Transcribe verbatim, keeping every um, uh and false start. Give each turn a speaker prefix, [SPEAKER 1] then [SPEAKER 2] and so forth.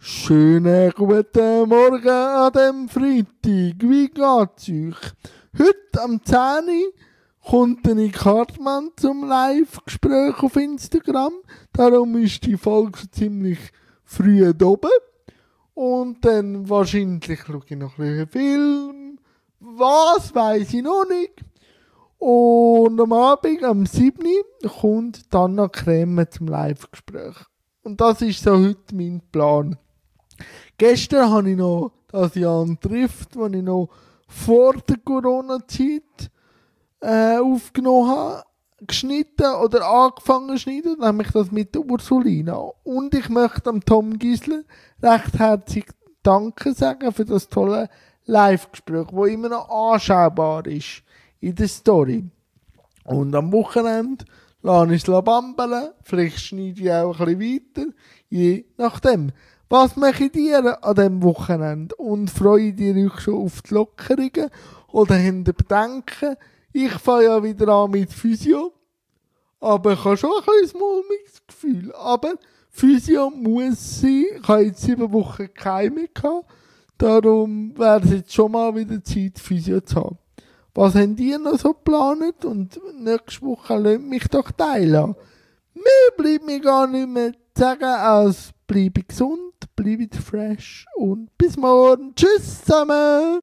[SPEAKER 1] Schönen guten Morgen an dem Freitag. Wie geht's euch? Heute am zehn Uhr kommt der Nick Hartmann zum Live-Gespräch auf Instagram. Darum ist die Folge so ziemlich früh da oben. Und dann wahrscheinlich schaue ich noch ein bisschen Film. Was, weiss ich noch nicht. Und am Abend, am sieben Uhr, kommt Anna Krämer zum Live-Gespräch. Und das ist so heute mein Plan. Gestern habe ich noch das Jan trifft, das ich noch vor der Corona-Zeit äh, aufgenommen habe, geschnitten oder angefangen zu schneiden, nämlich das mit der Ursulina. Und ich möchte dem Tom Gisler recht herzlich Danke sagen für das tolle Live-Gespräch, das immer noch anschaubar ist in der Story. Und am Wochenende lasse ich es bambeln, vielleicht schneide ich auch ein bisschen weiter, je nachdem. Was mache ihr an diesem Wochenende? Und freut ihr euch schon auf die Lockerungen? Oder habt ihr Bedenken? Ich fange ja wieder an mit Physio. Aber ich habe schon ein kleines mulmiges Gefühl. Aber Physio muss sein. Ich habe jetzt sieben Wochen keine gehabt. Darum wäre es jetzt schon mal wieder Zeit, Physio zu haben. Was habt ihr noch so geplant? Und nächste Woche lasst mich doch teilen. Mehr bleibt mir gar nicht mehr zu sagen, als bleibe gesund, bleibe fresh und bis morgen. Tschüss zusammen!